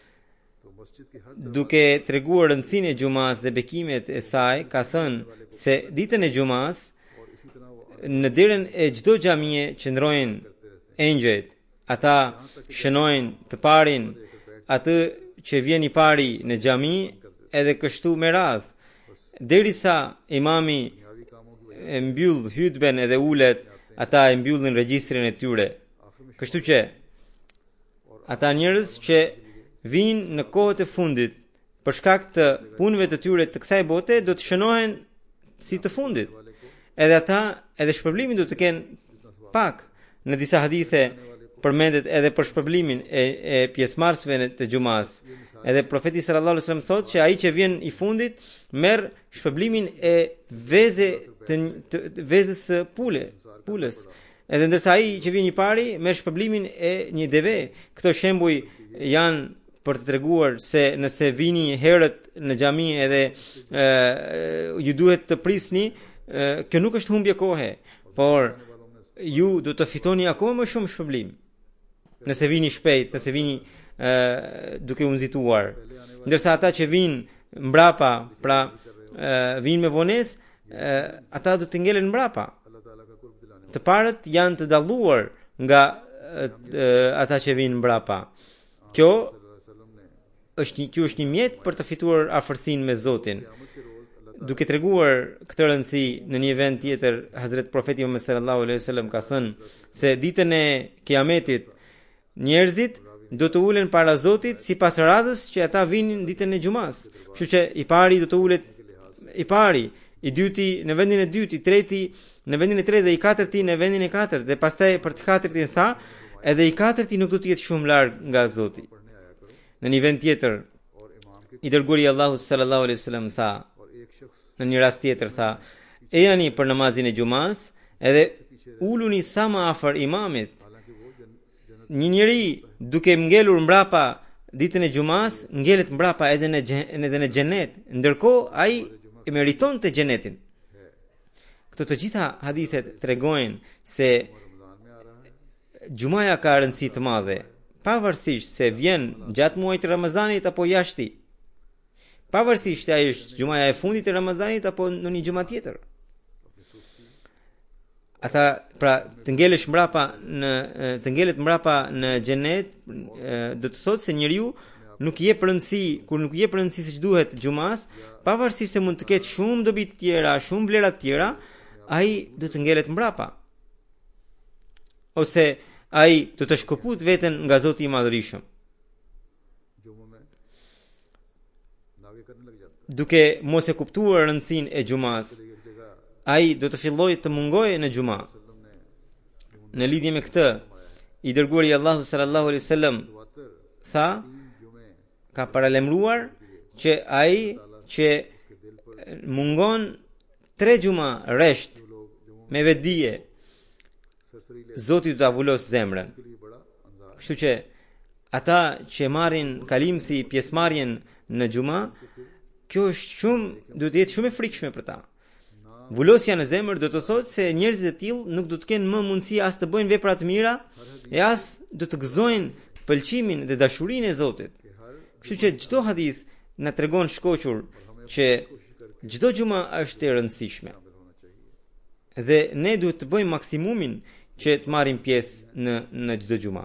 duke treguar rëndësinë e xhumas dhe bekimet e saj ka thënë se ditën e xhumas në derën e çdo xhamie qëndrojnë engjëjt. Ata shënojnë të parin atë që vjen i pari në xhami edhe kështu me radh derisa imami e mbyll hutben edhe ulet, ata e mbyllin regjistrin e tyre. Kështu që ata njerëz që vinë në kohët e fundit për shkak të punëve të tyre të kësaj bote do të shënohen si të fundit. Edhe ata edhe shpërblimin do të kenë pak. Në disa hadithe përmendet edhe për shpërblimin e, e pjesëmarrësve të xumas. Edhe profeti sallallahu alajhi wasallam thotë që ai që vjen i fundit merr shpërblimin e veze të, të, të vezës së pule, pulës. Edhe ndërsa ai që vjen i pari merr shpërblimin e një deve. Këto shembuj janë për të treguar se nëse vini herët në xhami edhe e, ju duhet të prisni, e, kjo nuk është humbje kohe, por ju do të fitoni akoma më shumë shpërblim. Nëse vini shpejt, nëse vini e, duke u nxituar. Ndërsa ata që vinë mbrapa, pra e, vinë me vonesë, ata do të ngelen mbrapa. Të parët janë të dalluar nga e, e, ata që vinë mbrapa. Kjo është një, kjo është një mjet për të fituar afërsinë me Zotin. Duke treguar këtë rëndësi në një event tjetër, Hazret Profeti Muhammed sallallahu alaihi wasallam ka thënë se ditën e Kiametit njerëzit do të ulen para Zotit sipas radhës që ata vinin ditën e xumas. Kështu që i pari do të ulet i pari, i dyti në vendin e dytë, i treti në vendin e tretë dhe i katërti në vendin e katërt, dhe pastaj për të katërtin tha, edhe i katërti nuk do të jetë shumë larg nga Zoti. Në një vend tjetër, i dërguari Allahu sallallahu alaihi wasallam tha, në një rast tjetër tha, e jani për namazin e xumas, edhe uluni sa më afër imamit. Një njeri duke ngelur mbrapa ditën e xumas, ngelet mbrapa edhe në edhe në xhenet, ndërkohë ai e meriton të xhenetin. Këto të gjitha hadithet tregojnë se xumaja ka rëndësi të madhe, pavarësisht se vjen gjatë muajit të Ramazanit apo jashtë. Pavarësisht se ai është xumaja e fundit të Ramazanit apo në një xumë tjetër. Ata pra të ngelesh mbrapa në të ngelet mbrapa në xhenet do të thotë se njeriu nuk i jep rëndësi, kur nuk i jep rëndësi siç duhet xumas, pavarësisht se mund të ketë shumë dobi të tjera, shumë vlera të tjera, ai do të ngelet mbrapa. Ose ai do të shkëput veten nga Zoti i Madhërisëm. Duke mos e kuptuar rëndësinë e xumas, ai do të fillojë të mungojë në xuma. Në lidhje me këtë, i dërguari Allahu sallallahu alaihi wasallam tha, ka paralemruar që ai që mungon tre xuma rresht me vetdije, Zoti do ta vulos zemrën. Kështu që ata që marrin kalimsi pjesëmarrjen në xuma, kjo është shumë, do të jetë shumë e frikshme për ta. Vulosja në zemër do të thotë se njerëzit e tillë nuk do të kenë më mundësi as të bëjnë vepra të mira, e as do të gëzojnë pëlqimin dhe dashurinë e Zotit. Kështu që çdo hadith na tregon shkoqur që çdo xuma është e rëndësishme. Dhe ne duhet të bëjmë maksimumin që të marrim pjesë në në çdo xuma.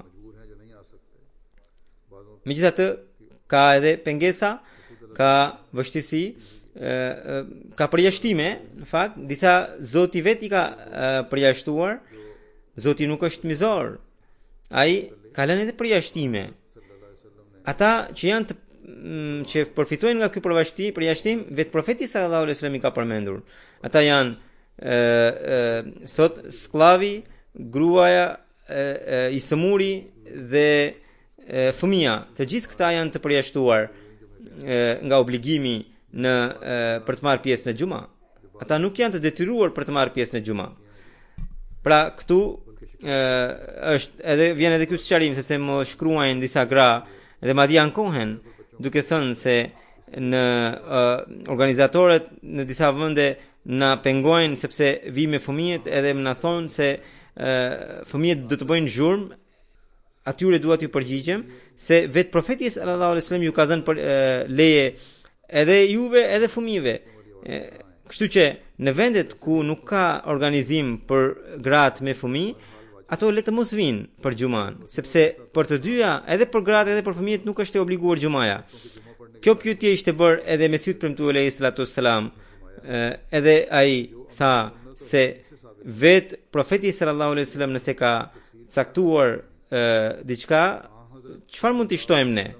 Megjithatë, ka edhe pengesa, ka vështirësi, ka përjashtime, në fakt, disa Zoti vetë i ka përjashtuar. Zoti nuk është mizor. Ai ka lënë edhe përjashtime. Ata që janë të, që përfitojnë nga ky përjashtim, përjashtim vetë profeti sallallahu alajhi wasallam i ka përmendur. Ata janë ë ë sot sklavi, gruaja, e, e, i sëmuri dhe e, fëmia. Të gjithë këta janë të përjashtuar e, nga obligimi në e, për të marrë pjesë në xuma. Ata nuk janë të detyruar për të marrë pjesë në xuma. Pra këtu ë është edhe vjen edhe ky sqarim sepse më shkruajnë disa gra dhe madje ankohen duke thënë se në uh, organizatorët në disa vende na pengojnë sepse vi me fëmijët edhe më na thonë se uh, fëmijët do të bëjnë zhurmë. Atyre dua t'ju përgjigjem se vet profeti sallallahu alaihi wasallam ju ka dhënë për uh, leje edhe juve edhe fëmijëve. Kështu që në vendet ku nuk ka organizim për gratë me fëmijë, ato le të mos vinë për xhuman, sepse për të dyja, edhe për gratë edhe për fëmijët nuk është e obliguar xhumaja. Kjo pyetje ishte bërë edhe Mesihut premtuar alayhi salatu wassalam, edhe ai tha se vet profeti sallallahu alaihi wasallam nëse ka caktuar diçka, çfarë mund të shtojmë ne?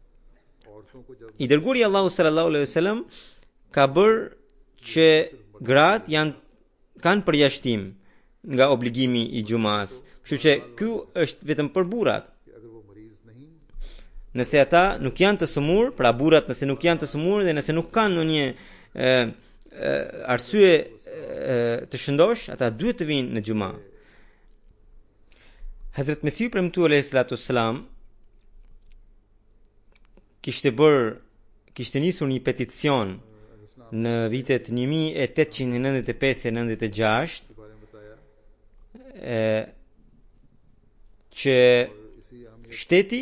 I dërguari Allahu sallallahu alaihi wasallam ka bërë që gratë janë kanë përjashtim nga obligimi i xumas. Kështu që ky është vetëm për burrat. Nëse ata nuk janë të sëmur, pra burrat nëse nuk janë të sëmur dhe nëse nuk kanë ndonjë arsye të shëndosh, ata duhet të vinë në xhuma. Hazrat Mesihu premtuar alayhi salatu wassalam kishte bërë kishte nisur një peticion në vitet një mijë e tetëqind e nëntëdhjetë e pesë e nëntëdhjetë e gjashtë e, që shteti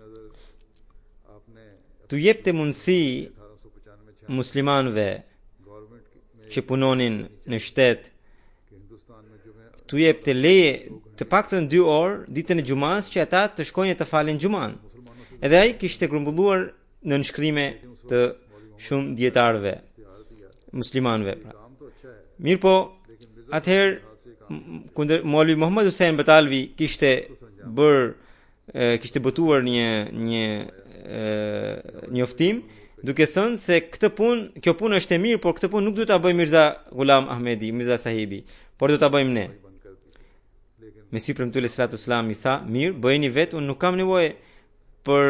t'u jepte mundësi muslimanëve që punonin në shtet t'u jepte leje të paktën dy orë ditën e xumas që ata të shkojnë të falin xuman. Edhe ai kishte grumbulluar në nënshkrime të shumë dietarëve muslimanëve. Pra. Mirë po, atëherë kundër Maulvi Muhammad Hussein Batalvi kishte bër kishte botuar një një njoftim duke thënë se këtë punë, kjo punë është e mirë, por këtë punë nuk duhet ta bëjë Mirza Ghulam Ahmedi, Mirza Sahibi, por do ta bëjmë ne. Mesihu premtuar sallallahu alaihi wasallam i tha, mirë, bëjeni vetë, unë nuk kam nevojë për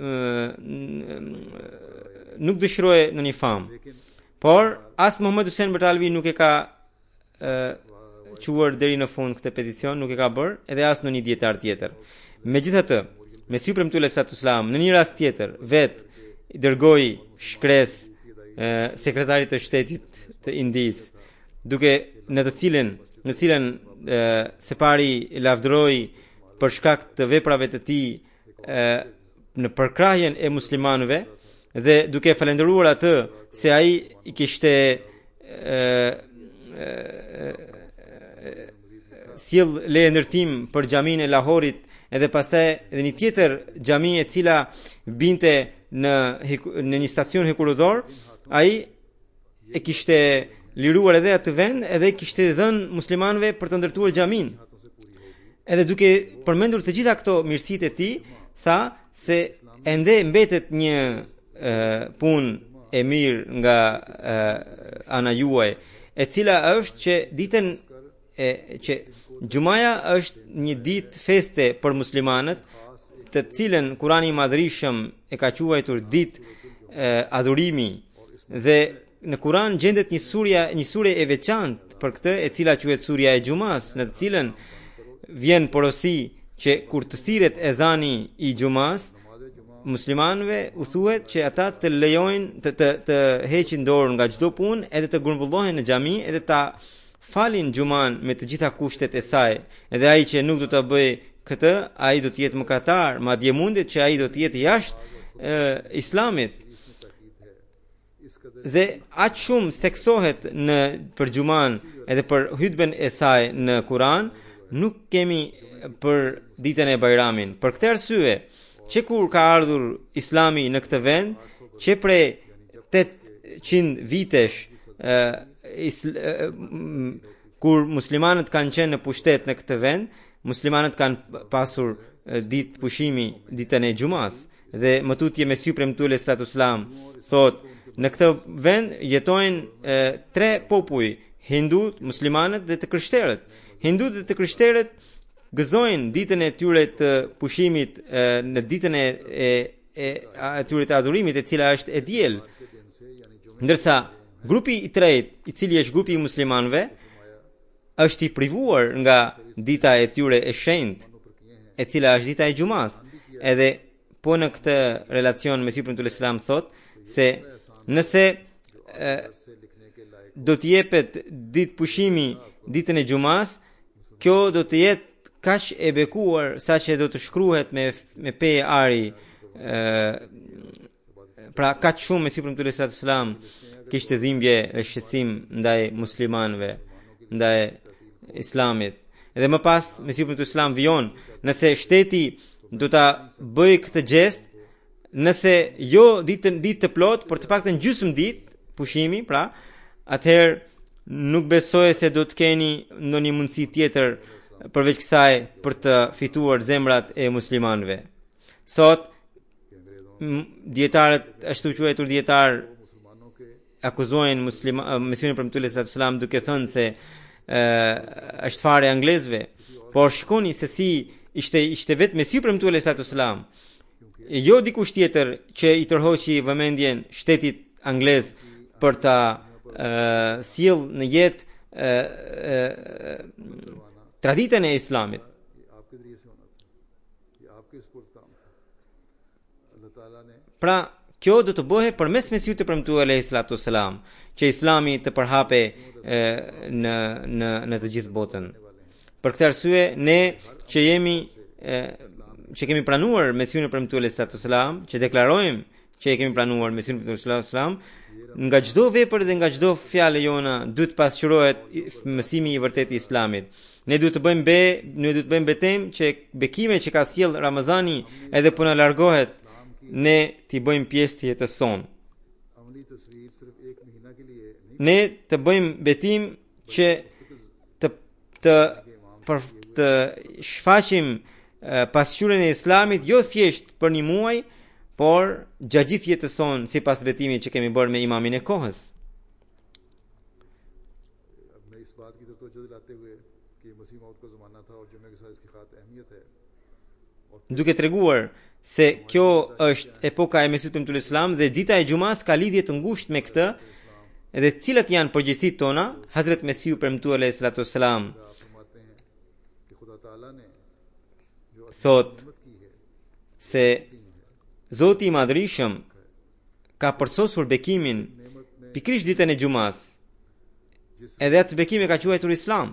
nuk dëshiroj në një famë. Por as Muhammad Hussein Batalvi nuk e ka quar deri në fund këtë peticion, nuk e ka bërë, edhe as në një dietar tjetër. Megjithatë, Mesihu premtuar sallallahu alaihi wasallam në një rast tjetër vet i dërgoi shkresë sekretarit të shtetit të Indis, duke në të cilën në cilën se pari lavdëroi për shkak të veprave të tij në përkrahjen e muslimanëve dhe duke falendëruar atë se ai i kishte sjell leje ndërtim për xhamin e Lahorit edhe pastaj edhe një tjetër xhami e cila binte në në një stacion hekurudhor, ai e kishte liruar edhe atë vend edhe kishte dhënë muslimanëve për të ndërtuar xhamin. Edhe duke përmendur të gjitha këto mirësitë e tij, tha se ende mbetet një e, punë e mirë nga e, ana juaj, e cila është që ditën e që xumaja është një ditë feste për muslimanët, të cilën Kurani i Madhërisëm e ka quajtur ditë adhurimi, dhe në Kur'an gjendet një surja, një sure e veçantë për këtë, e cila quhet surja e xumas, në të cilën vjen porosi që kur të thirret ezani i xumas, muslimanëve u thuhet që ata të lejojnë të të, të heqin dorën nga çdo punë edhe të grumbullohen në xhami edhe ta falin xuman me të gjitha kushtet e saj. Edhe ai që nuk do ta bëjë këtë, ai do të jetë mëkatar, madje mundet që ai do të jetë jashtë islamit. Dhe aq shumë theksohet në për xuman edhe për hutben e saj në Kur'an, nuk kemi për ditën e Bajramin. Për këtë arsye, që kur ka ardhur Islami në këtë vend, që prej tetëqind vitesh e, isl, e, m, kur muslimanët kanë qenë në pushtet në këtë vend, muslimanët kanë pasur ditë pushimi ditën e xumas. Dhe më tutje Mesihu premtuar sallallahu alaihi wasallam thotë, në këtë vend jetojnë e, tre popuj, hindut, muslimanët dhe të krishterët. Hindut dhe të krishterët gëzojnë ditën e tyre të pushimit e, në ditën e, e, e atyre të adhurimit, e cila është e diel. Ndërsa grupi i tretë, i cili është grupi i muslimanëve, është i privuar nga dita e tyre e shenjtë, e cila është dita e Xumas. Edhe po në këtë relacion Mesihu premtuar Islam thot se nëse e, do të jepet ditë pushimi ditën e Xumas, kjo do të jetë kaq e bekuar saqë do të shkruhet me me pe ari. e, pra kaq shumë Mesihu premtuar Islam kishte dhimbje dhe shqetësim ndaj muslimanëve, ndaj Islamit. Edhe më pas Mesihu premtuar Islam vijon nëse shteti do ta bëj këtë gjest, nëse jo ditën ditë të plot, por të paktën gjysmë ditë pushimi, pra atëherë nuk besoj se do të keni ndonjë mundësi tjetër përveç kësaj për të fituar zemrat e muslimanëve. Sot dietarët, ashtu quajtur dietar, akuzojnë musliman Mesihun premtuar sallallahu duke thënë se është fare anglezëve, por shikoni se si ishte ishte vetë Mesihu premtuar sallallahu, jo dikush tjetër që i tërhoqi vëmendjen shtetit anglez për ta uh, sjell në jetë uh, uh, traditën e Islamit. Pra kjo do të bëhe përmes Mesihut të premtuar sallallahu, që Islami të përhape uh, në në në të gjithë botën. Për këtë arsye ne që jemi uh, që kemi pranuar Mesihun e premtuar sallallahu, që deklarojmë që e kemi pranuar Mesihun e premtuar sallallahu, nga çdo vepër dhe nga çdo fjalë jona duhet pasqyrohet mësimi i vërtetë i Islamit. Ne duhet të bëjmë be, ne duhet të bëjmë betem që bekimet që ka sjell Ramazani edhe po na largohet, ne t'i bëjmë pjesë të jetës sonë. Ne të bëjmë betim që të të për të shfaqim pasqyrën e Islamit jo thjesht për një muaj, por gjatë gjithë jetës sonë sipas betimit që kemi bërë me imamin e kohës. Duke treguar se kjo është epoka e Mesihut premtuar Islam dhe dita e Xumas ka lidhje të ngushtë me këtë, edhe cilat janë përgjegjësitë tona, Hazrat Mesihu premtuar sallallahu thot se Zoti i Madhrishëm ka përsosur bekimin pikrisht ditën e Xumas, edhe atë bekim e ka quajtur Islam.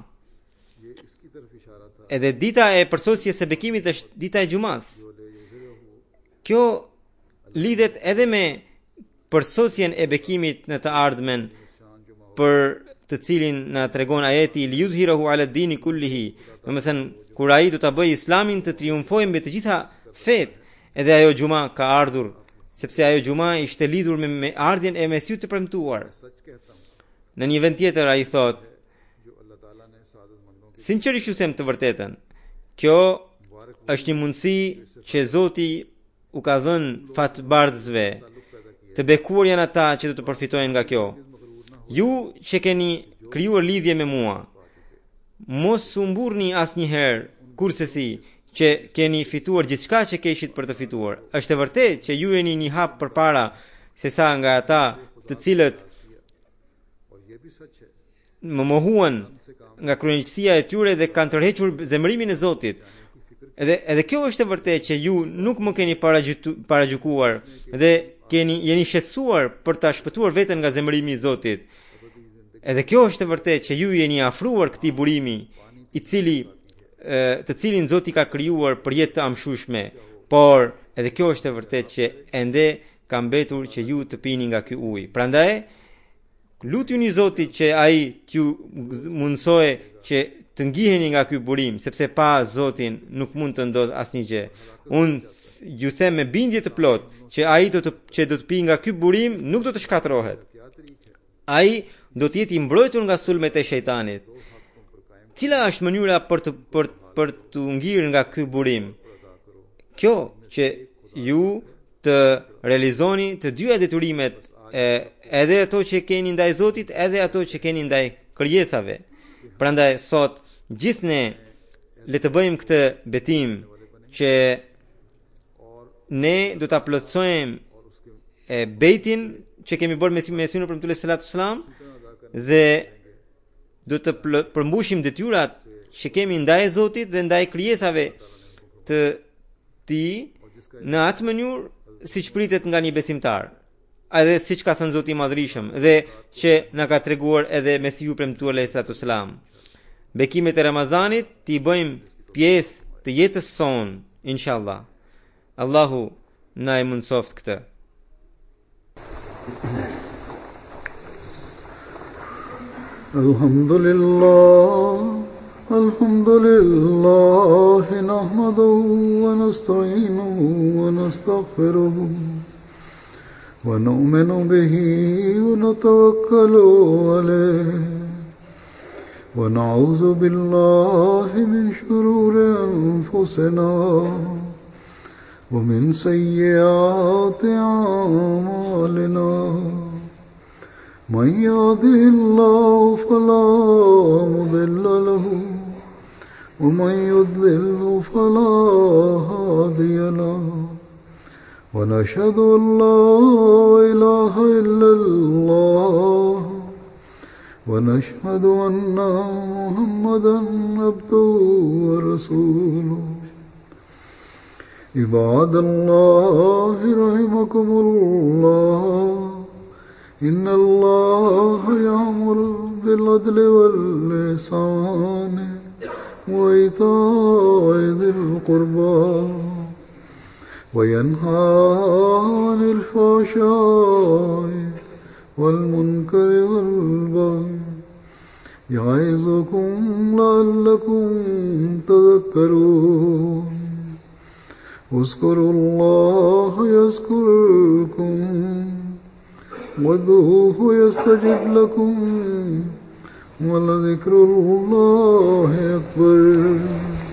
Edhe dita e përsosjes së bekimit është dita e Xumas. Kjo lidhet edhe me përsosjen e bekimit në të ardhmen, për të cilin na tregon ajeti liyudhhirahu ala dini kullihi, do të thënë kur ai do ta bëjë Islamin të triumfojë mbi të gjitha fetë. Edhe ajo Xuma ka ardhur sepse ajo Xuma ishte lidhur me, me ardhjen e Mesihut të premtuar. Në një vend tjetër ai thot, sinqerisht ju them të vërtetën, kjo është një mundësi që Zoti u ka dhënë fatbardhësve, të bekuar janë ata që do të përfitojnë nga kjo. Ju që keni krijuar lidhje me mua, mos u mburrni asnjëherë kursesi që keni fituar gjithçka që keshit për të fituar. Është e vërtetë që ju jeni një hap përpara se sa nga ata të cilët më mohuan nga kryenësia e tyre dhe kanë tërhequr zemrimin e Zotit. Edhe edhe kjo është e vërtetë që ju nuk më keni paragjykuar dhe keni jeni shqetësuar për ta shpëtuar veten nga zemrimi i Zotit. Edhe kjo është e vërtetë që ju jeni afruar këtij burimi i cili të cilin Zoti ka krijuar për jetë të amshueshme, por edhe kjo është e vërtetë që ende ka mbetur që ju të pini nga ky ujë. Prandaj lutuni Zotit që ai t'ju mundsojë që të ngiheni nga ky burim, sepse pa Zotin nuk mund të ndodh asnjë gjë. Unë ju them me bindje të plot që ai do të që do të pi nga ky burim nuk do të shkatërrohet. Ai do të jetë i mbrojtur nga sulmet e shejtanit. Cila është mënyra për të për për të ngirë nga ky burim? Kjo që ju të realizoni të dyja detyrimet, e, edhe ato që keni ndaj Zotit, edhe ato që keni ndaj krijesave. Prandaj sot gjithë ne le të bëjmë këtë betim që ne do ta plotësojmë e bejtin që kemi bërë me Mesihun premtuar sallallahu alaihi wasallam dhe do të përmbushim detyrat që kemi ndaj Zotit dhe ndaj krijesave të Tij në atë mënyrë siç pritet nga një besimtar. Edhe siç ka thënë Zoti i Madhërisëm dhe që na ka treguar edhe Mesiu premtuar alayhi salam. Bekimet e Ramazanit ti bëjmë pjesë të jetës sonë, inshallah. Allahu na e mundsoft këtë. Alhamdulillah, alhamdulillah, nahmaduhu wa nasta'inuhu wa nastaghfiruhu wa nu'minu bihi wa natawakkalu alayhi wa na'udhu billahi min shururi anfusina wa min sayyiati a'malina. من يهده الله فلا مضل له ومن يضلل فلا هادي له ونشهد أن لا إله إلا الله ونشهد أن محمدا عبده ورسوله. عباد الله رحمكم الله، إن الله يأمر بالعدل والإحسان وإيتاء ذي القربى وينهى عن الفحشاء والمنكر والبغي يعظكم لعلكم تذكرون. اذكروا الله يذكركم وادعوه يستجب لكم ولذكر الله أكبر.